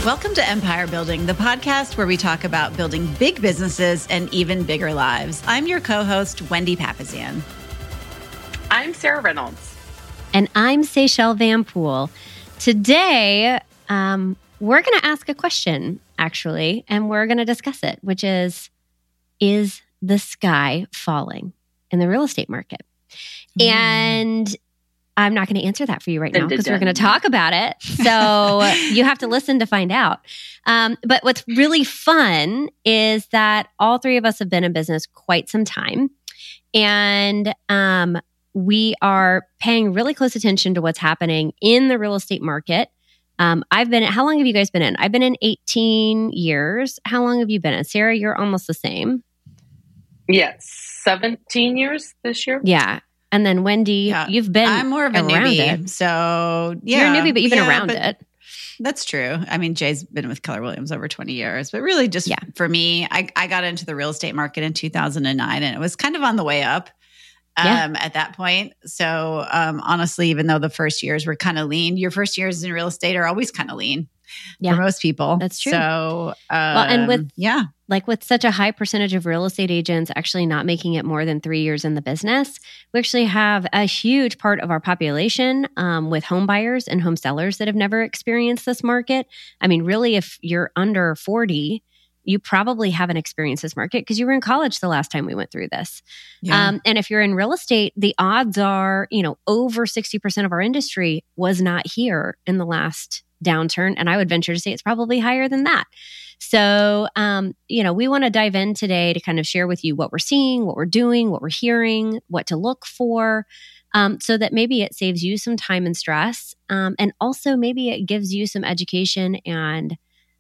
Welcome to Empire Building, the podcast where we talk about building big businesses and even bigger lives. I'm your co-host, Wendy Papazian. I'm Sarah Reynolds. And I'm Seychelle Van Poole. Today, we're going to ask a question, actually, and we're going to discuss it, which is the sky falling in the real estate market? And I'm not going to answer that for you right now because we're going to talk about it. So you have to listen to find out. But what's really fun is that all three of us have been in business quite some time. And we are paying really close attention to what's happening in the real estate market. How long have you guys been in? I've been in 18 years. How long have you been in? Sarah, you're almost the same. Yes, 17 years this year. Yeah. And then Wendy, you've been I'm more of a newbie. It. So You're a newbie, but you've been around it. That's true. I mean, Jay's been with Keller Williams over 20 years, but really just for me, I got into the real estate market in 2009 and it was kind of on the way up at that point. So honestly, even though the first years were kind of lean, your first years in real estate are always kind of lean for most people. That's true. So, and with such a high percentage of real estate agents actually not making it more than 3 years in the business, we actually have a huge part of our population with home buyers and home sellers that have never experienced this market. I mean, really, if you're under 40, you probably haven't experienced this market because you were in college the last time we went through this. Yeah. And if you're in real estate, the odds are, over 60% of our industry was not here in the last downturn. And I would venture to say it's probably higher than that. So, we want to dive in today to kind of share with you what we're seeing, what we're doing, what we're hearing, what to look for, so that maybe it saves you some time and stress. And also maybe it gives you some education and,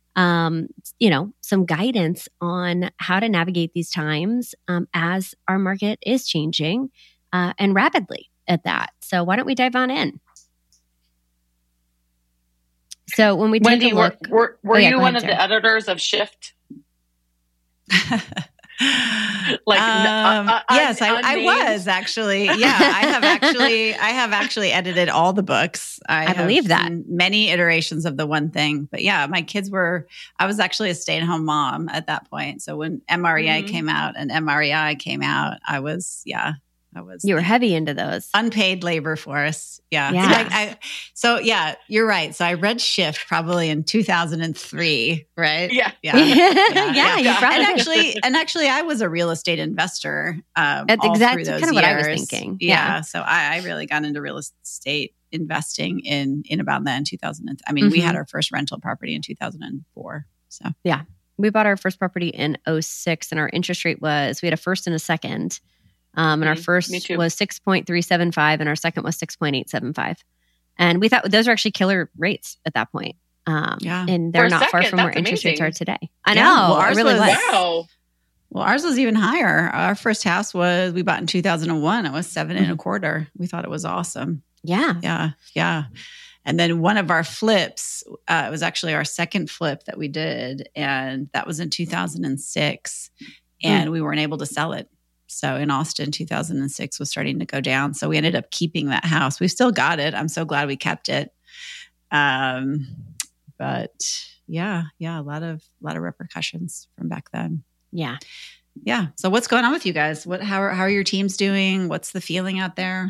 some guidance on how to navigate these times as our market is changing and rapidly at that. So why don't we dive on in? So when we take Wendy, a look, were you one of the editors of Shift? Yes, I was actually. Yeah, I have actually edited all the books. I believe that. Many iterations of the one thing. But yeah, I was actually a stay-at-home mom at that point. So when MREI came out and MREI came out, you were heavy into those. Unpaid labor force. Yeah. You're right. So I read Shift probably in 2003, right? Yeah. And actually I was a real estate investor all through those kind of years. what I was thinking. Yeah. So I really got into real estate investing in about that in 2000. We had our first rental property in 2004. So yeah, we bought our first property in 2006 and our interest rate we had a first and a second. And our first was 6.375 and our second was 6.875. And we thought those were actually killer rates at that point. And they're not far from where interest rates are today. I know. Well, ours really was. Wow. Well, ours was even higher. Our first house we bought in 2001. It was 7.25. We thought it was awesome. Yeah. Yeah. And then one of our flips, it was actually our second flip that we did. And that was in 2006. And we weren't able to sell it. So in Austin, 2006 was starting to go down. So we ended up keeping that house. We still got it. I'm so glad we kept it. But a lot of repercussions from back then. Yeah. Yeah. So what's going on with you guys? How are your teams doing? What's the feeling out there?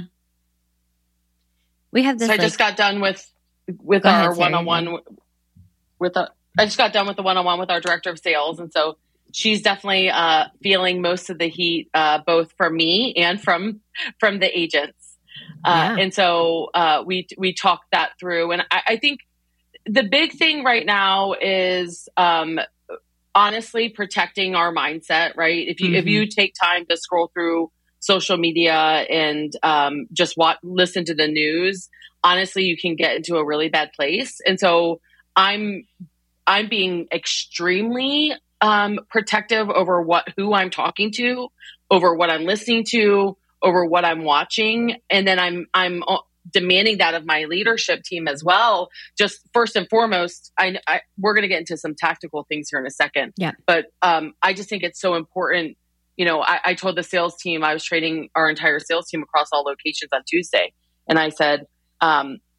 We have this. So I just got done with our one-on-one I just got done with the one-on-one with our director of sales. And so she's definitely feeling most of the heat, both from me and from the agents. And so we talked that through. And I think the big thing right now is honestly protecting our mindset, right? If you take time to scroll through social media and just listen to the news, honestly, you can get into a really bad place. And so I'm being extremely protective over who I'm talking to, over what I'm listening to, over what I'm watching. And then I'm demanding that of my leadership team as well. Just first and foremost, we're going to get into some tactical things here in a second. Yeah. But I just think it's so important. I told the sales team, I was training our entire sales team across all locations on Tuesday. And I said,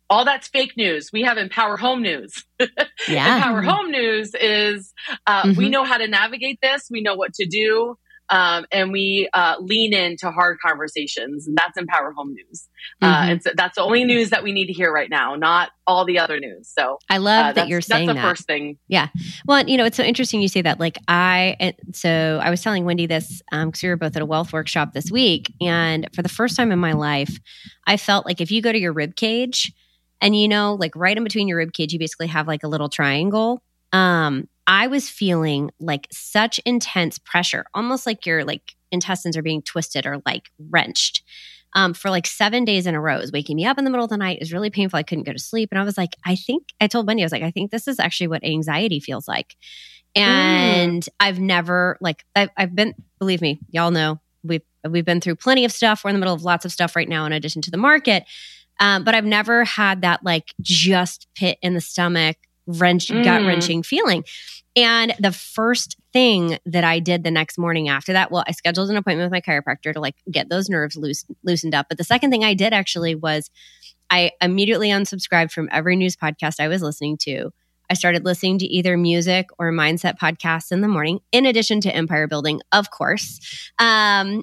all that's fake news. We have Empower Home News. Empower Home News is we know how to navigate this. We know what to do. And we lean into hard conversations. And that's Empower Home News. And so that's the only news that we need to hear right now, not all the other news. So I love that you're saying that. That's the first thing. Yeah. Well, it's so interesting you say that. Like I was telling Wendy this because we were both at a wealth workshop this week. And for the first time in my life, I felt like if you go to your rib cage and, like right in between your rib cage, you basically have like a little triangle. I was feeling like such intense pressure, almost like your like intestines are being twisted or like wrenched for like 7 days in a row. It was waking me up in the middle of the night. It was really painful. I couldn't go to sleep. And I was like, I told Wendy, I was like, I think this is actually what anxiety feels like. And I've never like, I've been, believe me, y'all know, we've been through plenty of stuff. We're in the middle of lots of stuff right now in addition to the market. But I've never had that like just pit in the stomach, gut-wrenching feeling. And the first thing that I did the next morning after that, well, I scheduled an appointment with my chiropractor to like get those nerves loosened up. But the second thing I did actually was I immediately unsubscribed from every news podcast I was listening to. I started listening to either music or mindset podcasts in the morning, in addition to empire building, of course. And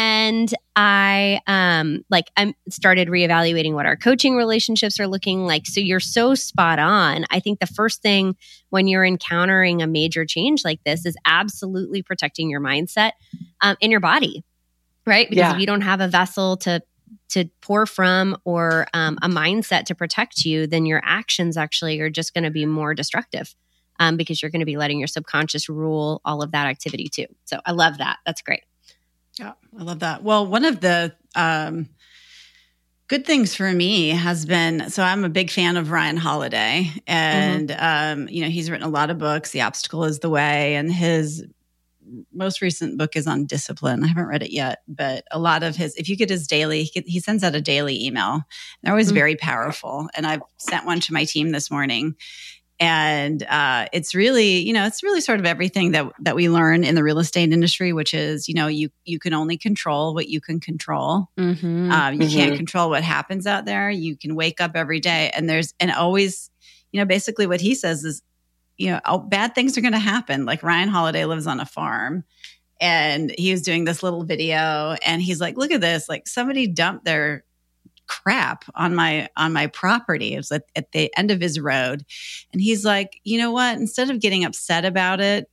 I started reevaluating what our coaching relationships are looking like. So you're so spot on. I think the first thing when you're encountering a major change like this is absolutely protecting your mindset in your body, right? Because if you don't have a vessel to pour from or a mindset to protect you, then your actions actually are just going to be more destructive because you're going to be letting your subconscious rule all of that activity too. So I love that. That's great. Yeah, I love that. Well, one of the good things for me has been, so I'm a big fan of Ryan Holiday and, he's written a lot of books. The Obstacle is the Way, and his most recent book is on discipline. I haven't read it yet, but a lot of his, if you get his daily, he sends out a daily email. They're always very powerful. And I've sent one to my team this morning. And it's really, it's really sort of everything that we learn in the real estate industry, which is, you can only control what you can control. You can't control what happens out there. You can wake up every day and always, basically what he says is, bad things are going to happen. Like Ryan Holiday lives on a farm and he was doing this little video and he's like, look at this, like somebody dumped their crap on my property. It was at the end of his road. And he's like, you know what, instead of getting upset about it,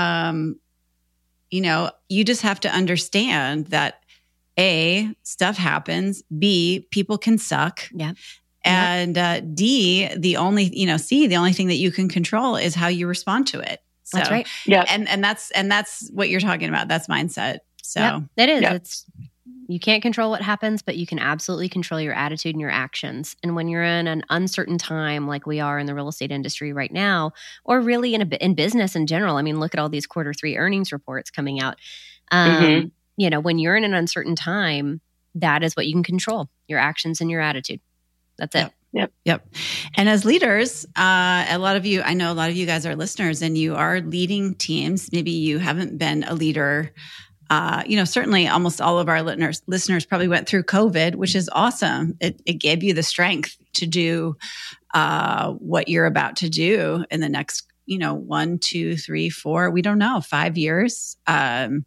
you just have to understand that A, stuff happens, B, people can suck. Yeah. And D, the only thing that you can control is how you respond to it. So, that's right. Yeah. And that's what you're talking about. That's mindset. So it is. You can't control what happens, but you can absolutely control your attitude and your actions. And when you're in an uncertain time like we are in the real estate industry right now, or really in business in general, I mean, look at all these Q3 earnings reports coming out. When you're in an uncertain time, that is what you can control, your actions and your attitude. That's it. Yep. And as leaders, I know a lot of you guys are listeners and you are leading teams. Maybe you haven't been a leader. Certainly almost all of our listeners probably went through COVID, which is awesome. It gave you the strength to do what you're about to do in the next, 1, 2, 3, 4, we don't know, 5 years. And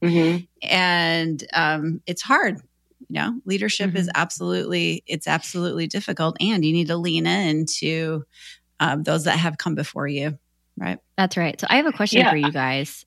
it's hard. Leadership is absolutely difficult, and you need to lean into those that have come before you. Right. That's right. So I have a question for you guys.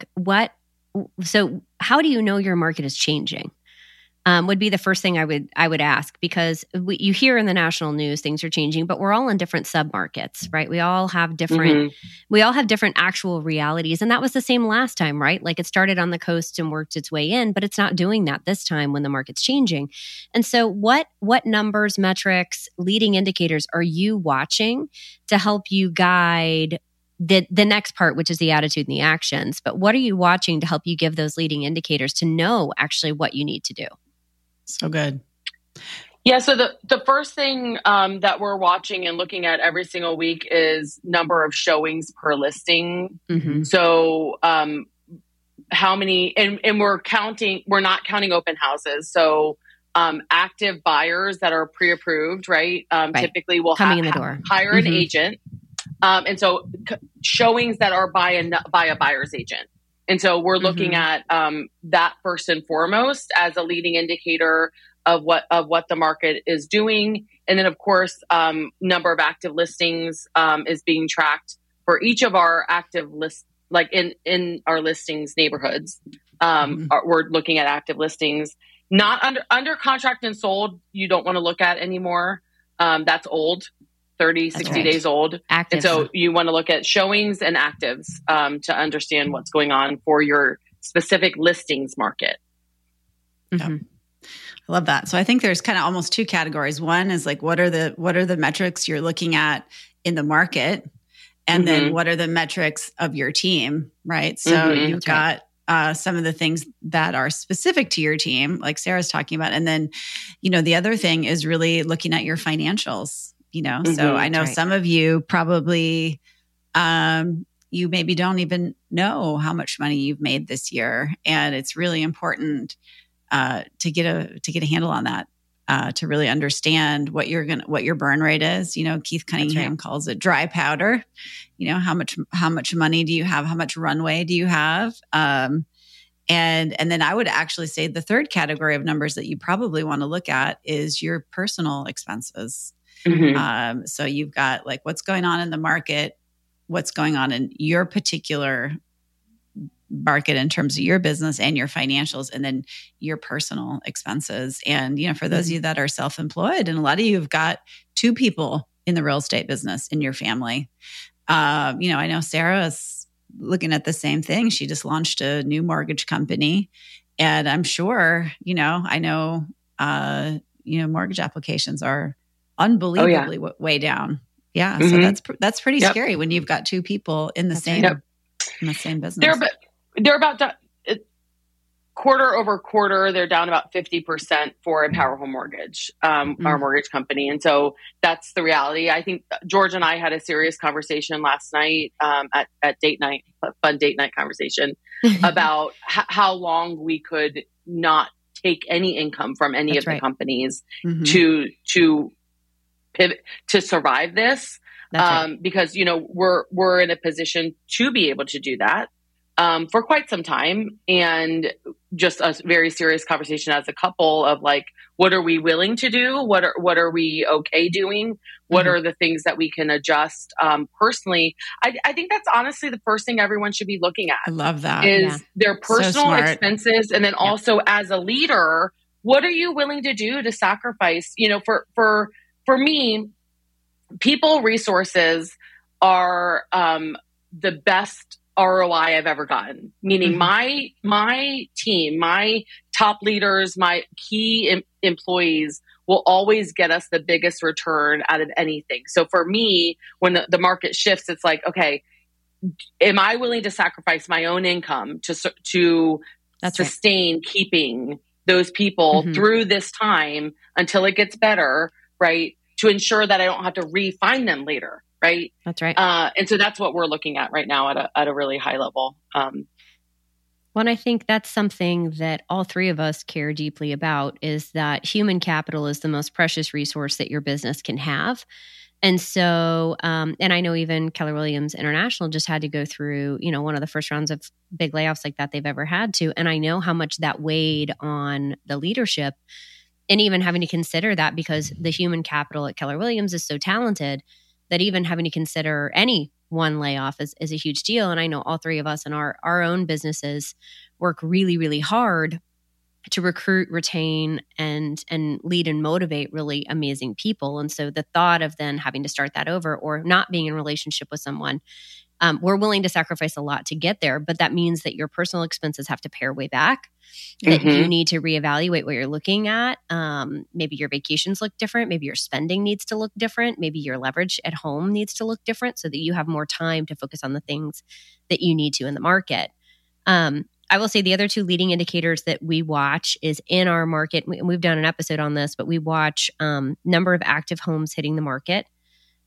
So how do you know your market is changing? Would be the first thing I would ask, because you hear in the national news things are changing, but we're all in different submarkets, right? We all have different actual realities, and that was the same last time, right? Like it started on the coast and worked its way in, but it's not doing that this time when the market's changing. And so, what numbers, metrics, leading indicators are you watching to help you guide the next part, which is the attitude and the actions? But what are you watching to help you give those leading indicators to know actually what you need to do? So good. Yeah. So the first thing that we're watching and looking at every single week is number of showings per listing. So how many, and we're not counting open houses. So active buyers that are pre-approved, right? Right. Typically we'll coming in the door, hire an agent. And so showings that are by a buyer's agent. And so we're looking at that first and foremost as a leading indicator of what the market is doing. And then of course, number of active listings is being tracked for each of our active lists, like in our listings neighborhoods. We're looking at active listings, not under contract and sold. You don't want to look at anymore. That's old. 30, 60 days old. Actives. And so you want to look at showings and actives to understand what's going on for your specific listings market. I love that. So I think there's kind of almost two categories. One is like, what are the metrics you're looking at in the market? And then what are the metrics of your team, right? So you've got some of the things that are specific to your team, like Sarah's talking about. And then, the other thing is really looking at your financials. So I know some of you probably, you maybe don't even know how much money you've made this year. And it's really important to get a handle on that, to really understand what your burn rate is. Keith Cunningham calls it dry powder. How much money do you have? How much runway do you have? And then I would actually say the third category of numbers that you probably want to look at is your personal expenses. So you've got like what's going on in the market, what's going on in your particular market in terms of your business and your financials, and then your personal expenses. And, for those of you that are self-employed, and a lot of you have got two people in the real estate business in your family. I know Sarah is looking at the same thing. She just launched a new mortgage company, and I'm sure, I know, mortgage applications are unbelievably way down. Yeah. So that's pretty scary when you've got two people in the same business. They're about quarter over quarter. They're down about 50% for Empower Home Mortgage, our mortgage company. And so that's the reality. I think George and I had a serious conversation last night at date night, a fun date night conversation about how long we could not take any income from any of the companies to pivot to survive this, because we're in a position to be able to do that for quite some time, and just a very serious conversation as a couple of like, what are we willing to do? What are we okay doing? What are the things that we can adjust? Personally, I think that's honestly the first thing everyone should be looking at. I love that. Is their personal expenses, and then also as a leader, what are you willing to do to sacrifice? For me, people resources are the best ROI I've ever gotten. Meaning my team, my top leaders, my key employees will always get us the biggest return out of anything. So for me, when the market shifts, it's like, okay, am I willing to sacrifice my own income to sustain keeping those people through this time until it gets better, right? To ensure that I don't have to re-find them later, right? That's right. And so that's what we're looking at right now at a really high level. Well, I think that's something that all three of us care deeply about, is that human capital is the most precious resource that your business can have. And so, and I know even Keller Williams International just had to go through, one of the first rounds of big layoffs like that they've ever had to. And I know how much that weighed on the leadership, and even having to consider that, because the human capital at Keller Williams is so talented that even having to consider any one layoff is a huge deal. And I know all three of us in our own businesses work really, really hard to recruit, retain, and lead and motivate really amazing people. And so the thought of then having to start that over, or not being in a relationship with someone, we're willing to sacrifice a lot to get there. But that means that your personal expenses have to pare way back, that you need to reevaluate what you're looking at. Maybe your vacations look different. Maybe your spending needs to look different. Maybe your leverage at home needs to look different, so that you have more time to focus on the things that you need to in the market. I will say the other two leading indicators that we watch is in our market. We've done an episode on this, but we watch number of active homes hitting the market.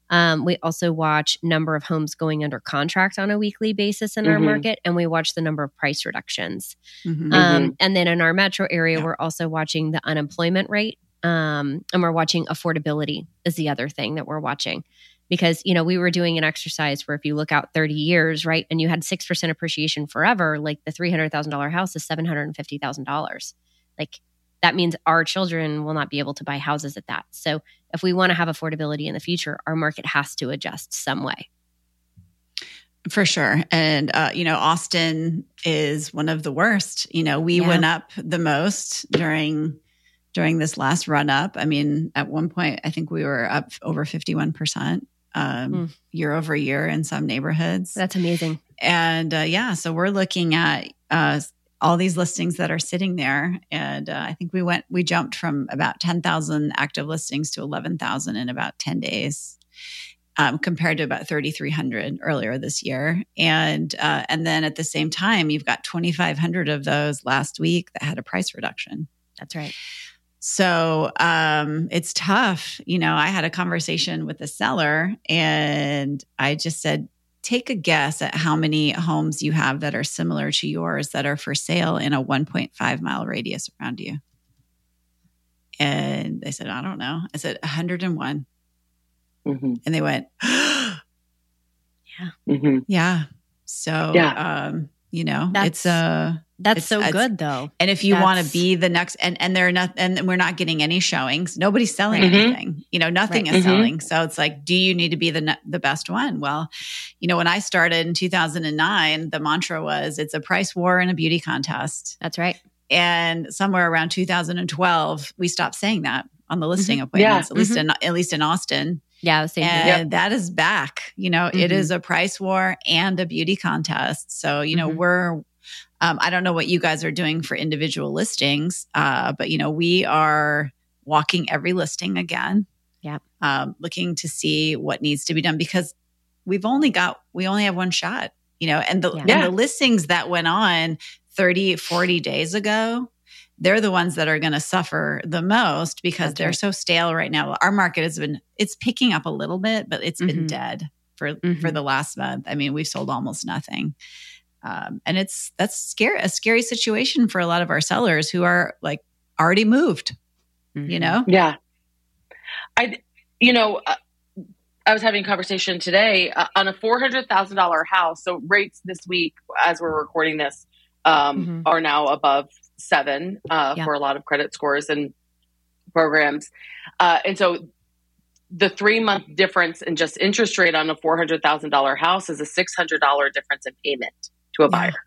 We also watch number of homes going under contract on a weekly basis in our market, and we watch the number of price reductions. And then in our metro area, we're also watching the unemployment rate, and we're watching affordability is the other thing that we're watching. Because, you know, we were doing an exercise where if you look out 30 years, right, and you had 6% appreciation forever, like the $300,000 house is $750,000. Like that means our children will not be able to buy houses at that. So if we want to have affordability in the future, our market has to adjust some way. For sure. And, you know, Austin is one of the worst. You know, we went up the most during this last run up. I mean, at one point, I think we were up over 51%. Year over year in some neighborhoods. That's amazing. And so we're looking at all these listings that are sitting there. And I think we jumped from about 10,000 active listings to 11,000 in about 10 days, compared to about 3,300 earlier this year. And then at the same time, you've got 2,500 of those last week that had a price reduction. That's right. So it's tough. You know, I had a conversation with a seller and I just said, take a guess at how many homes you have that are similar to yours that are for sale in a 1.5 mile radius around you. And they said, I don't know. I said, 101. And they went, yeah. Yeah. So, you know, that's so good though. And if you want to be the next, and they're not, and we're not getting any showings, nobody's selling anything, you know, nothing is selling. So it's like, do you need to be the best one? Well, you know, when I started in 2009, the mantra was it's a price war and a beauty contest. That's right. And somewhere around 2012, we stopped saying that on the listing appointments, at least in Austin. Yeah. And that is back, you know, it is a price war and a beauty contest. So, you know, we're, I don't know what you guys are doing for individual listings, but, you know, we are walking every listing again. Yeah. Looking to see what needs to be done because we only have one shot, you know, and the listings that went on 30, 40 days ago, they're the ones that are going to suffer the most because they're so stale right now. Our market it's picking up a little bit, but it's been dead for the last month. I mean, we've sold almost nothing. And that's scary, a scary situation for a lot of our sellers who are like already moved, you know? Yeah. I was having a conversation today on a $400,000 house. So rates this week, as we're recording this, are now above 7 for a lot of credit scores and programs. And so the 3-month difference in just interest rate on a $400,000 house is a $600 difference in payment to a buyer.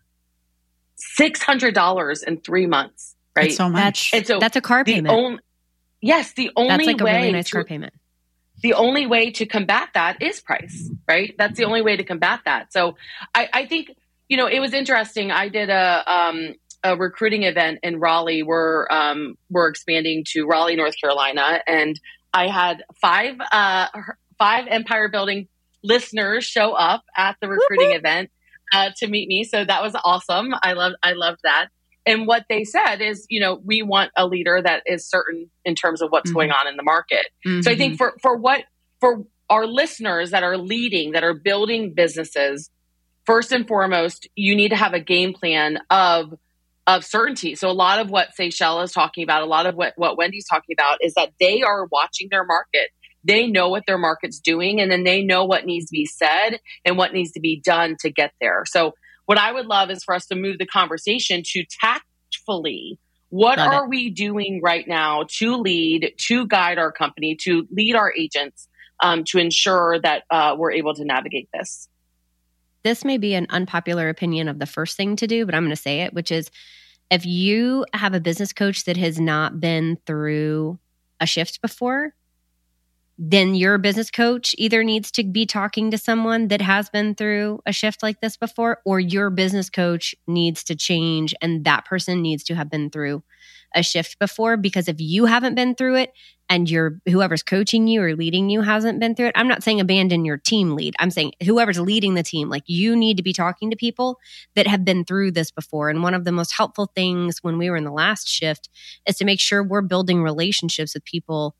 $600 in 3 months, right? That's so much. And so that's a car payment. The only that's like way a really nice car payment. The only way to combat that is price, right? That's the only way to combat that. So I think, you know, it was interesting. I did a recruiting event in Raleigh. We're expanding to Raleigh, North Carolina, and I had five Empire Building listeners show up at the recruiting event to meet me. So that was awesome. I loved that. And what they said is, you know, we want a leader that is certain in terms of what's going on in the market. So I think for our listeners that are leading, that are building businesses, first and foremost, you need to have a game plan of certainty. So a lot of what Seychelle is talking about, a lot of what Wendy's talking about is that they are watching their market. They know what their market's doing, and then they know what needs to be said and what needs to be done to get there. So what I would love is for us to move the conversation to tactfully, what are we doing right now to lead, to guide our company, to lead our agents, to ensure that we're able to navigate this? This may be an unpopular opinion of the first thing to do, but I'm going to say it, which is if you have a business coach that has not been through a shift before, then your business coach either needs to be talking to someone that has been through a shift like this before, or your business coach needs to change and that person needs to have been through a shift before. Because if you haven't been through it and whoever's coaching you or leading you hasn't been through it, I'm not saying abandon your team lead. I'm saying whoever's leading the team, like you need to be talking to people that have been through this before. And one of the most helpful things when we were in the last shift is to make sure we're building relationships with people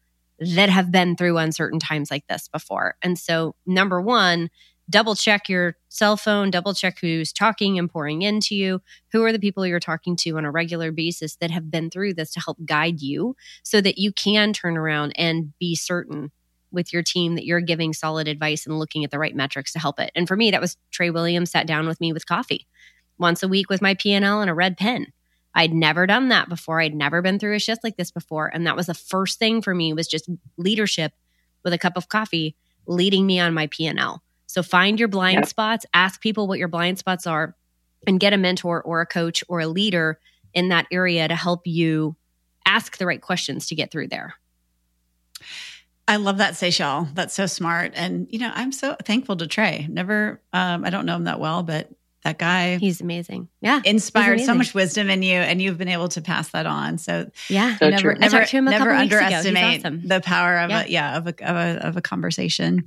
that have been through uncertain times like this before. And so, number one, double check your cell phone, double check who's talking and pouring into you. Who are the people you're talking to on a regular basis that have been through this to help guide you so that you can turn around and be certain with your team that you're giving solid advice and looking at the right metrics to help it. And for me, that was Trey Williams sat down with me with coffee once a week with my P&L and a red pen. I'd never done that before. I'd never been through a shift like this before. And that was the first thing for me, was just leadership with a cup of coffee leading me on my P&L. So find your blind spots, ask people what your blind spots are, and get a mentor or a coach or a leader in that area to help you ask the right questions to get through there. I love that, Seychelle. That's so smart. And, I'm so thankful to Trey. I don't know him that well, but that guy, he's amazing. Yeah. Inspired so much wisdom in you, and you've been able to pass that on. So yeah, so never underestimate the power of a conversation.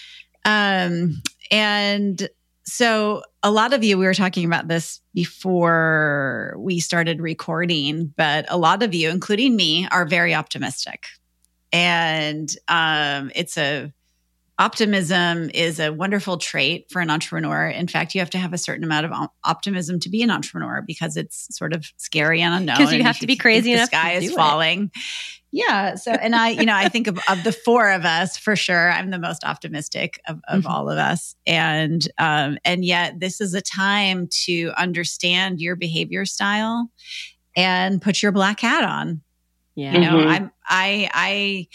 And so a lot of you, we were talking about this before we started recording, but a lot of you, including me, are very optimistic. And optimism is a wonderful trait for an entrepreneur. In fact, you have to have a certain amount of optimism to be an entrepreneur, because it's sort of scary and unknown. Because you have to be crazy enough. The sky is falling. Yeah. So, and I think of the four of us, for sure, I'm the most optimistic of all of us. And yet this is a time to understand your behavior style and put your black hat on. Yeah. I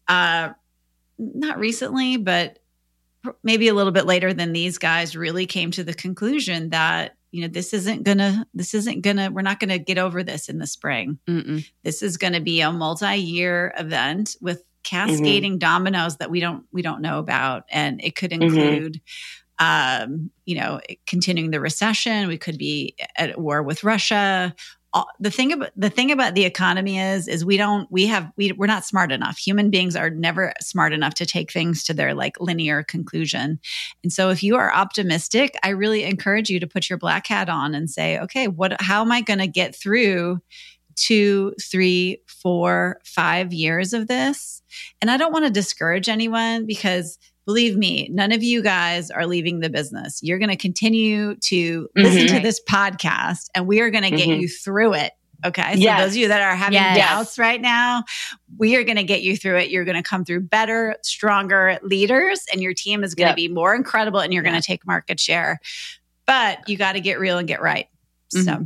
not recently, but maybe a little bit later than these guys, really came to the conclusion that, this isn't gonna, we're not gonna get over this in the spring. Mm-mm. This is gonna be a multi-year event with cascading dominoes that we don't know about. And it could include, continuing the recession. We could be at war with Russia. The thing about the economy is we're not smart enough. Human beings are never smart enough to take things to their linear conclusion. And so if you are optimistic, I really encourage you to put your black hat on and say, okay, how am I going to get through 2, 3, 4, 5 years of this? And I don't want to discourage anyone, because believe me, none of you guys are leaving the business. You're going to continue to listen to this podcast, and we are going to get you through it. Okay. So those of you that are having doubts right now, we are going to get you through it. You're going to come through better, stronger leaders, and your team is going to be more incredible, and you're going to take market share. But you got to get real and get right. So.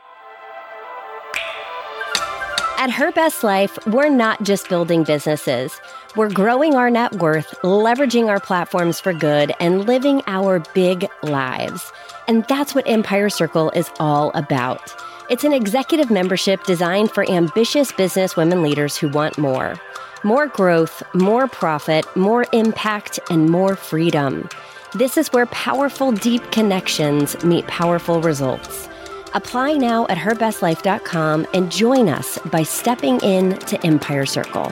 At Her Best Life, we're not just building businesses. We're growing our net worth, leveraging our platforms for good, and living our big lives. And that's what Empire Circle is all about. It's an executive membership designed for ambitious business women leaders who want more. More growth, more profit, more impact, and more freedom. This is where powerful, deep connections meet powerful results. Apply now at herbestlife.com and join us by stepping in to Empire Circle.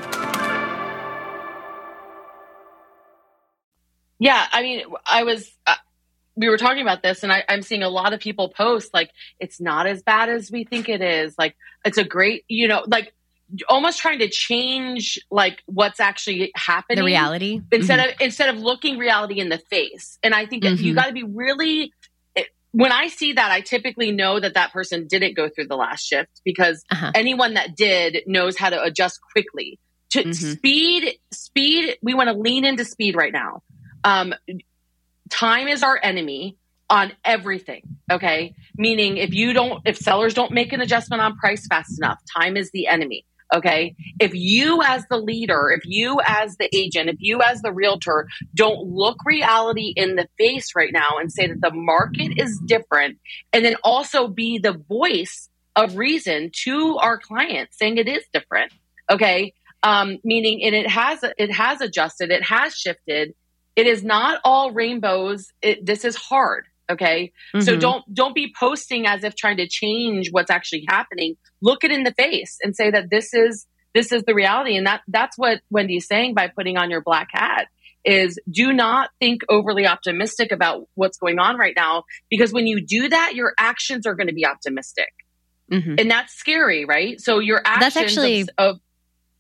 Yeah, I mean, we were talking about this, and I'm seeing a lot of people post, it's not as bad as we think it is. It's a great, almost trying to change, what's actually happening. The reality. Instead of looking reality in the face. And I think that you got to be really... When I see that, I typically know that person didn't go through the last shift, because anyone that did knows how to adjust quickly. To speed, we want to lean into speed right now. Time is our enemy on everything. Okay. Meaning if sellers don't make an adjustment on price fast enough, time is the enemy. Okay. If you as the leader, if you as the agent, if you as the realtor don't look reality in the face right now and say that the market is different, and then also be the voice of reason to our clients saying it is different. Okay. Meaning, and it has adjusted, it has shifted. It is not all rainbows. This is hard. Okay. So don't be posting as if trying to change what's actually happening. Look it in the face and say that this is the reality. And that's what Wendy's saying by putting on your black hat is do not think overly optimistic about what's going on right now, because when you do that, your actions are going to be optimistic. And that's scary, right? So your actions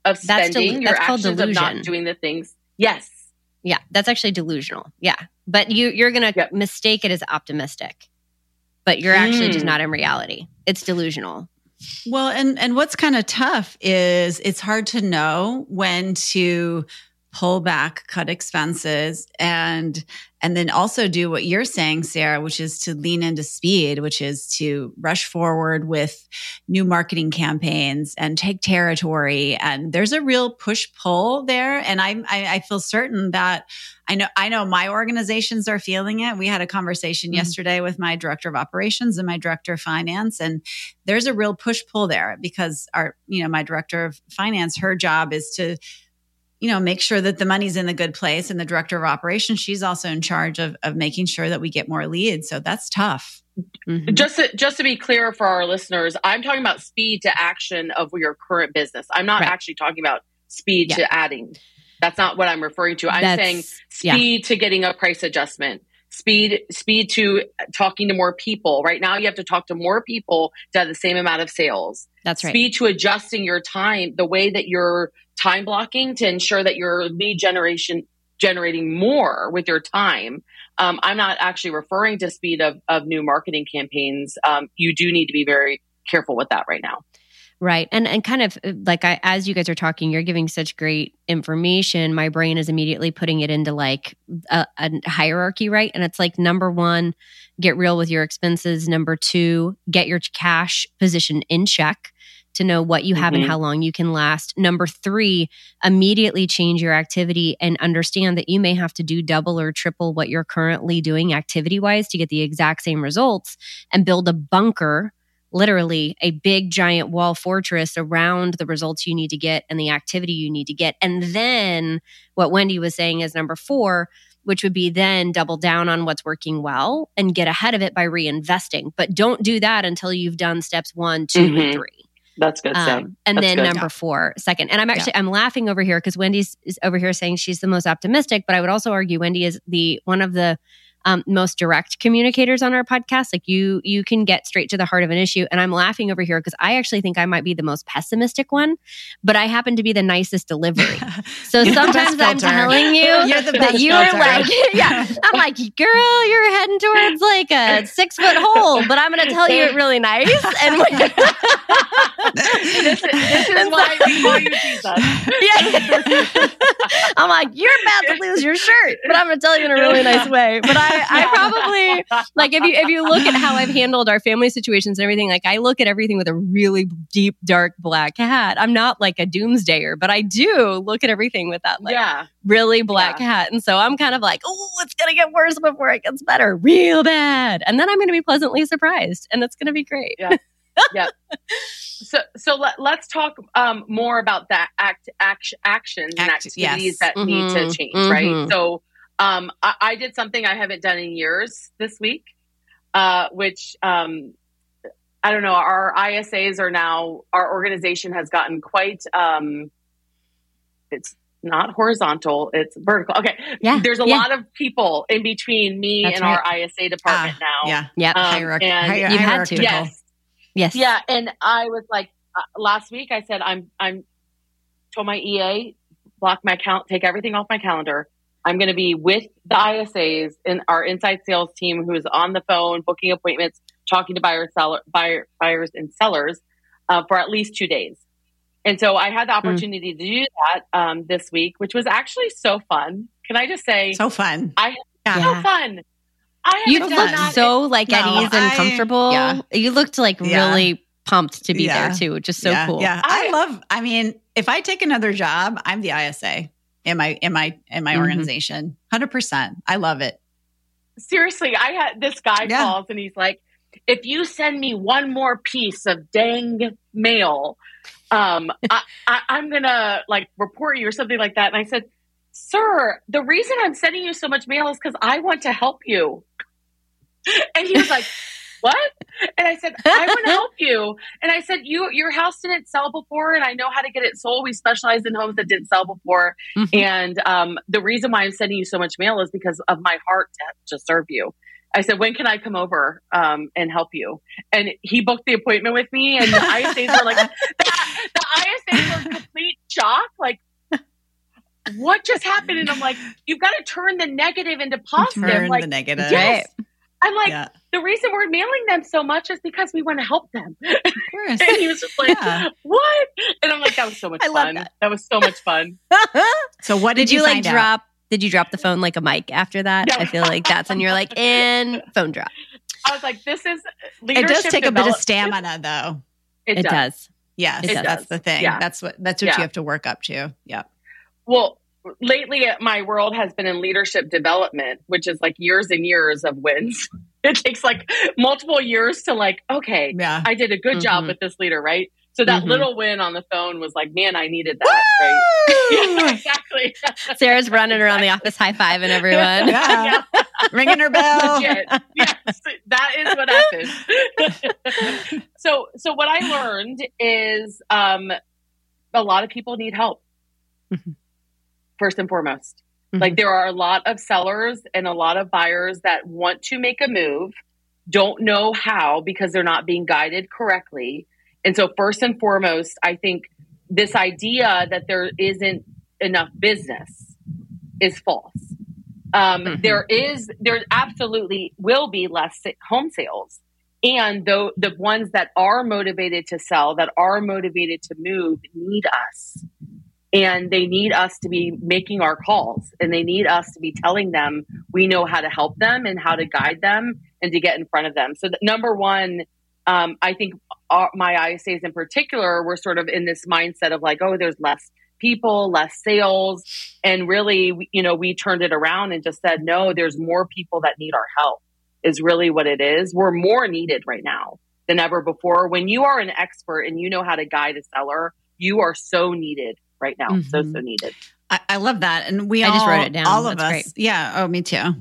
of spending, your actions of not doing the things. Yes. Yeah, that's actually delusional. Yeah. But you're going to mistake it as optimistic, but you're actually just not in reality. It's delusional. Well, and what's kind of tough is it's hard to know when to pull back, cut expenses, and then also do what you're saying, Sarah, which is to lean into speed, which is to rush forward with new marketing campaigns and take territory. And there's a real push-pull there. And I feel certain that I know my organizations are feeling it. We had a conversation yesterday with my director of operations and my director of finance, and there's a real push-pull there because my director of finance, her job is to make sure that the money's in the good place. And the director of operations, she's also in charge of making sure that we get more leads. So that's tough. Mm-hmm. Just to be clear for our listeners, I'm talking about speed to action of your current business. I'm not actually talking about speed to adding. That's not what I'm referring to. I'm saying speed to getting a price adjustment, speed to talking to more people. Right now, you have to talk to more people to have the same amount of sales. That's right. Speed to adjusting your time, the way that you're time blocking to ensure that your lead generating more with your time. I'm not actually referring to speed of new marketing campaigns. You do need to be very careful with that right now. Right. And kind of like as you guys are talking, you're giving such great information. My brain is immediately putting it into like a hierarchy, right? And it's like, number one, get real with your expenses. Number two, get your cash position in check to know what you have and how long you can last. Number three, immediately change your activity and understand that you may have to do double or triple what you're currently doing activity-wise to get the exact same results, and build a bunker, literally a big giant wall fortress around the results you need to get and the activity you need to get. And then what Wendy was saying is number four, which would be then double down on what's working well and get ahead of it by reinvesting. But don't do that until you've done steps 1, 2, and 3. That's good, Sam. And That's then good. number 4, second. And I'm laughing over here because Wendy's is over here saying she's the most optimistic, but I would also argue Wendy is one of the most direct communicators on our podcast. Like you can get straight to the heart of an issue. And I'm laughing over here because I actually think I might be the most pessimistic one, but I happen to be the nicest delivery. So sometimes I'm telling you that you are like, I'm like, girl, you're heading towards like a 6-foot hole, but I'm going to tell you it really nice. And this is why we call you Jesus. I'm like, you're about to lose your shirt, but I'm going to tell you in a really nice way. But I probably, like, if you look at how I've handled our family situations and everything, like I look at everything with a really deep, dark black hat. I'm not like a doomsdayer, but I do look at everything with that really black hat. And so I'm kind of like, oh, it's going to get worse before it gets better, real bad. And then I'm going to be pleasantly surprised and it's going to be great. Yeah. Yeah. So let's talk more about that actions and activities that need to change, right? So I did something I haven't done in years this week, which I don't know. Our ISAs are now, our organization has gotten quite, it's not horizontal, it's vertical. Okay. Yeah. There's a lot of people in between me and our ISA department now. Yeah. Yeah. You've had to. Yes. Yeah. And I was like, last week I said, I'm told my EA, block my account, take everything off my calendar. I'm going to be with the ISAs and our inside sales team who is on the phone, booking appointments, talking to buyers and sellers for at least 2 days. And so I had the opportunity to do that this week, which was actually so fun. Can I just say? So fun. So fun. You looked so like at ease and comfortable. Yeah. You looked like really pumped to be there too, which is so cool. Yeah. I mean, if I take another job, I'm the ISA in my organization. 100%. I love it. Seriously, I had this guy calls and he's like, if you send me one more piece of dang mail, I'm going to like report you or something like that. And I said, sir, the reason I'm sending you so much mail is because I want to help you. And he was like, what? And I said, I want to help you. And I said, your house didn't sell before, and I know how to get it sold. We specialize in homes that didn't sell before. And the reason why I'm sending you so much mail is because of my heart to serve you. I said, when can I come over and help you? And he booked the appointment with me, and the ISAs were like, the ISAs were complete shock. Like, what just happened? And I'm like, you've got to turn the negative into positive. Turn like, the negative. Yes. I'm like, the reason we're mailing them so much is because we want to help them. Of course. And he was just like, what? And I'm like, that was so much fun. That was so much fun. So what did you like drop? Did you drop the phone like a mic after that? Yeah. I feel like that's when you're like, and phone drop. I was like, this is leadership. It does take a bit of stamina though. It does. Yes, that's the thing. Yeah. That's what you have to work up to. Yeah. Well, lately my world has been in leadership development, which is like years and years of wins. It takes like multiple years to like, okay, I did a good job with this leader, right? So that little win on the phone was like, man, I needed that, right? Yeah, exactly. Sarah's running around the office high-fiving everyone. Yeah. Ringing her bell. Legit. Yes, that is what happened. So what I learned is a lot of people need help, first and foremost. Like there are a lot of sellers and a lot of buyers that want to make a move, don't know how because they're not being guided correctly. And so first and foremost, I think this idea that there isn't enough business is false. There absolutely will be less home sales. And though the ones that are motivated to sell, that are motivated to move, need us. And they need us to be making our calls, and they need us to be telling them we know how to help them and how to guide them and to get in front of them. So number one, I think my ISAs in particular were sort of in this mindset of like, oh, there's less people, less sales. And really, we turned it around and just said, no, there's more people that need our help is really what it is. We're more needed right now than ever before. When you are an expert and you know how to guide a seller, you are so needed right now. So needed. I love that. And I just wrote it down. All of That's us. Great. Yeah. Oh, me too.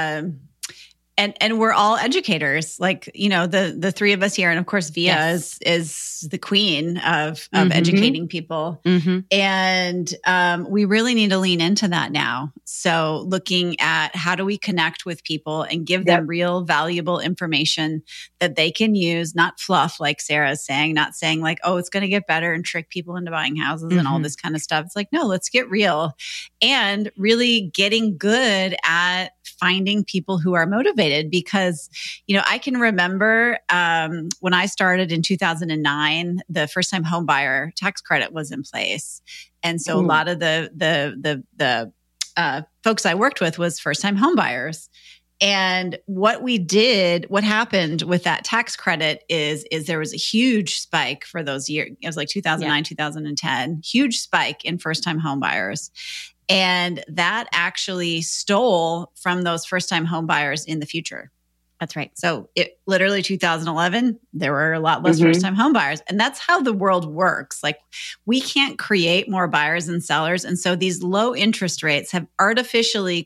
And we're all educators, like, the three of us here. And of course, Via is the queen of educating people. And we really need to lean into that now. So looking at how do we connect with people and give them real valuable information that they can use, not fluff, like Sarah's saying, not saying like, oh, it's going to get better and trick people into buying houses and all this kind of stuff. It's like, no, let's get real and really getting good at finding people who are motivated because, I can remember when I started in 2009, the first time home buyer tax credit was in place. And so a lot of the folks I worked with was first time home buyers. And what happened with that tax credit is there was a huge spike for those years. It was like 2009, 2010, huge spike in first time home buyers. And that actually stole from those first-time home buyers in the future. That's right. So it literally 2011, there were a lot less first-time home buyers. And that's how the world works. Like we can't create more buyers and sellers. And so these low interest rates have artificially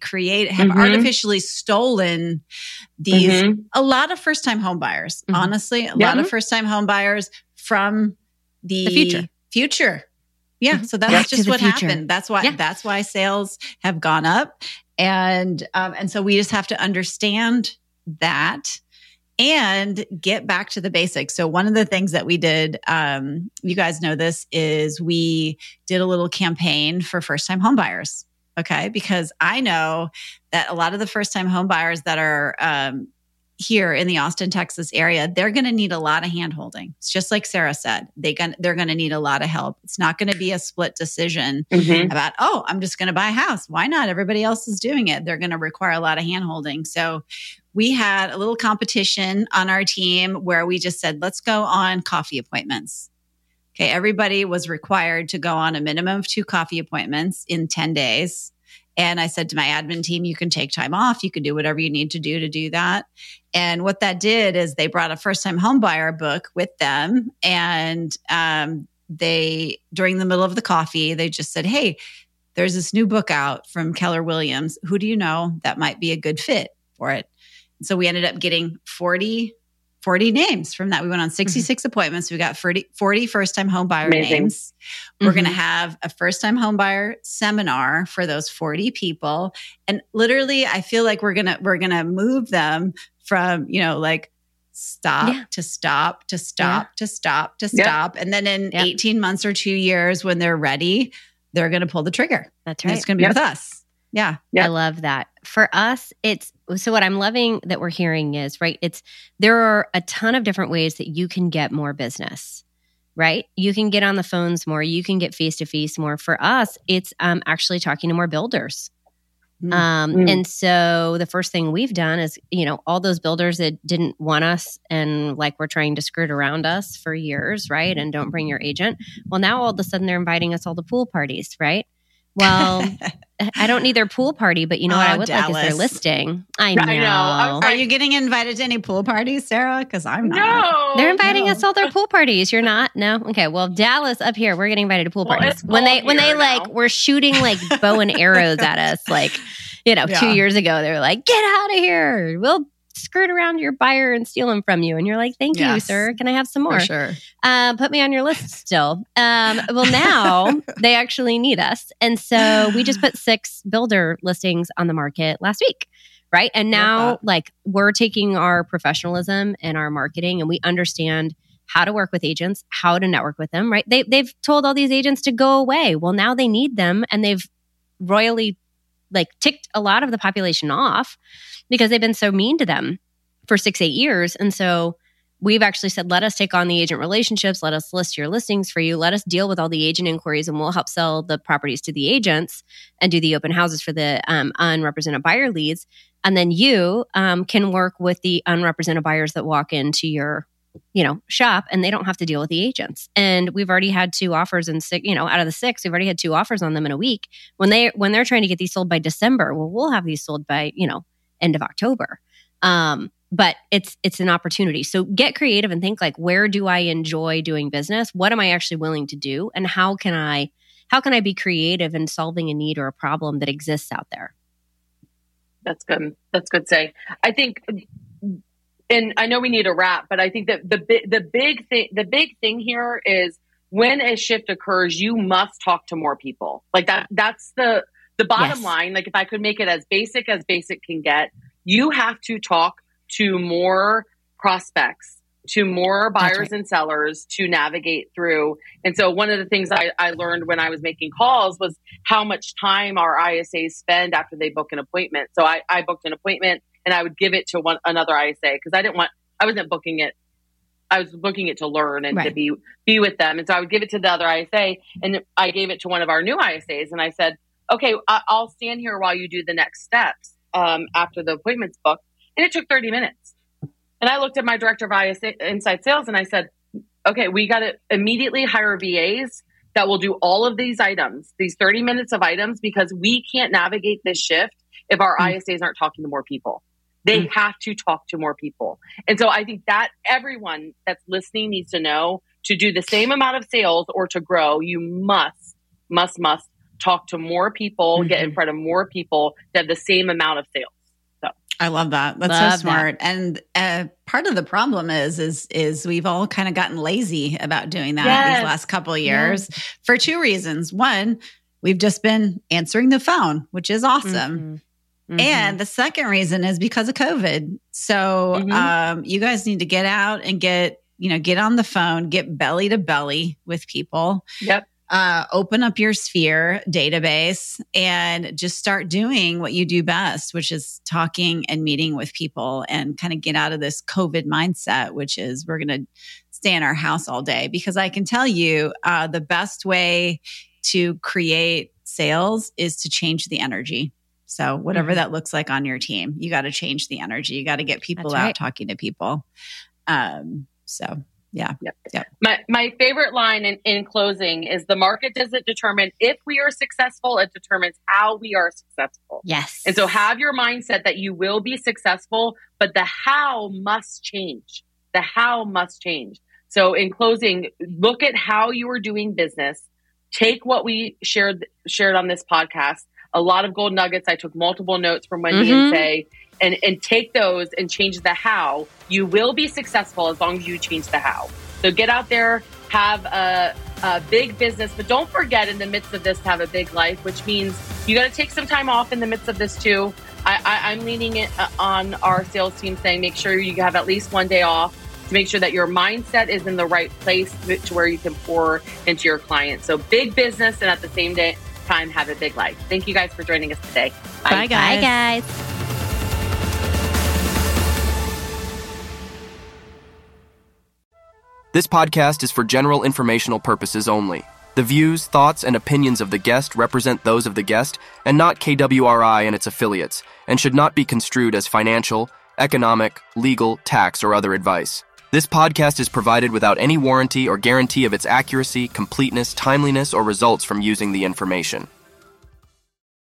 stolen these, a lot of first-time home buyers, honestly, a lot of first-time home buyers from the future. Yeah. So that's just what happened. That's why sales have gone up. And so we just have to understand that and get back to the basics. So one of the things that we did, you guys know this, is we did a little campaign for first-time home buyers. Okay. Because I know that a lot of the first-time home buyers that are, here in the Austin, Texas area, they're going to need a lot of handholding. It's just like Sarah said, they're going to need a lot of help. It's not going to be a split decision about, oh, I'm just going to buy a house. Why not? Everybody else is doing it. They're going to require a lot of handholding. So we had a little competition on our team where we just said, let's go on coffee appointments. Okay. Everybody was required to go on a minimum of 2 coffee appointments in 10 days. And I said to my admin team, you can take time off. You can do whatever you need to do that. And what that did is they brought a first-time home buyer book with them. And they, during the middle of the coffee, they just said, hey, there's this new book out from Keller Williams. Who do you know that might be a good fit for it? And so we ended up getting 40 names from that. We went on 66 appointments. We got 40 first-time home buyer names. We're going to have a first-time home buyer seminar for those 40 people. And literally, I feel like we're going to move them from, like stop to stop to stop to stop to stop. And then in 18 months or 2 years, when they're ready, they're going to pull the trigger. That's right. And it's going to be with us. Yeah. I love that. For us, so what I'm loving that we're hearing is, right, there are a ton of different ways that you can get more business, right? You can get on the phones more. You can get face-to-face more. For us, it's actually talking to more builders. And so the first thing we've done is, all those builders that didn't want us and like were trying to skirt around us for years, right? And don't bring your agent. Well, now all of a sudden they're inviting us all to pool parties, right? Well, I don't need their pool party, but what I would like is their listing. I know. Are you getting invited to any pool parties, Sarah? Because I'm not. No, they're inviting us all their pool parties. You're not? No? Okay. Well, Dallas up here, we're getting invited to pool parties. When they were shooting like bow and arrows at us, like, 2 years ago, they were like, get out of here. We'll skirt around your buyer and steal them from you. And you're like, thank you, sir. Can I have some more? For sure. Put me on your list still. Well, now they actually need us. And so we just put 6 builder listings on the market last week. Right. And now we're taking our professionalism and our marketing, and we understand how to work with agents, how to network with them. Right. They've told all these agents to go away. Well, now they need them, and they've royally ticked a lot of the population off because they've been so mean to them for 6-8 years. And so we've actually said, let us take on the agent relationships. Let us list your listings for you. Let us deal with all the agent inquiries, and we'll help sell the properties to the agents and do the open houses for the unrepresented buyer leads. And then you can work with the unrepresented buyers that walk into your shop, and they don't have to deal with the agents. And we've already had 2 offers in 6, out of the 6, we've already had 2 offers on them in a week. When they're trying to get these sold by December, well, we'll have these sold by, end of October. But it's an opportunity. So get creative and think where do I enjoy doing business? What am I actually willing to do? And how can I be creative in solving a need or a problem that exists out there? That's good. That's good say. I think, and I know we need a wrap, but I think that the big thing here is when a shift occurs, you must talk to more people. That's the bottom line. If I could make it as basic can get, you have to talk to more prospects, to more buyers and sellers to navigate through. And so one of the things I learned when I was making calls was how much time our ISAs spend after they book an appointment. So I booked an appointment and I would give it to another ISA because I wasn't booking it. I was booking it to learn and to be with them. And so I would give it to the other ISA, and I gave it to one of our new ISAs. And I said, okay, I'll stand here while you do the next steps after the appointment's booked. And it took 30 minutes. And I looked at my director of ISA inside sales and I said, okay, we got to immediately hire VAs that will do all of these items, these 30 minutes of items, because we can't navigate this shift if our ISAs aren't talking to more people. They have to talk to more people. And so I think that everyone that's listening needs to know, to do the same amount of sales or to grow, you must talk to more people, get in front of more people to have the same amount of sales. I love that. That's so smart. And part of the problem is we've all kind of gotten lazy about doing that these last couple of years for 2 reasons. One, we've just been answering the phone, which is awesome. And the second reason is because of COVID. So you guys need to get out and get on the phone, get belly to belly with people. Yep. Open up your Sphere database and just start doing what you do best, which is talking and meeting with people, and kind of get out of this COVID mindset, which is we're going to stay in our house all day. Because I can tell you the best way to create sales is to change the energy. So whatever that looks like on your team, you got to change the energy. You got to get people out talking to people. Yep. My favorite line in closing is, the market doesn't determine if we are successful, it determines how we are successful. Yes. And so have your mindset that you will be successful, but the how must change. The how must change. So in closing, look at how you are doing business. Take what we shared on this podcast. A lot of gold nuggets. I took multiple notes from Wendy and Say, and take those and change the how. You will be successful as long as you change the how. So get out there, have a big business, but don't forget in the midst of this to have a big life, which means you got to take some time off in the midst of this too. I'm leaning it on our sales team saying, make sure you have at least one day off to make sure that your mindset is in the right place to where you can pour into your clients. So big business, and at the same time, have a big life. Thank you guys for joining us today. Bye, Bye guys. Bye, guys. This podcast is for general informational purposes only. The views, thoughts, and opinions of the guest represent those of the guest and not KWRI and its affiliates, and should not be construed as financial, economic, legal, tax, or other advice. This podcast is provided without any warranty or guarantee of its accuracy, completeness, timeliness, or results from using the information.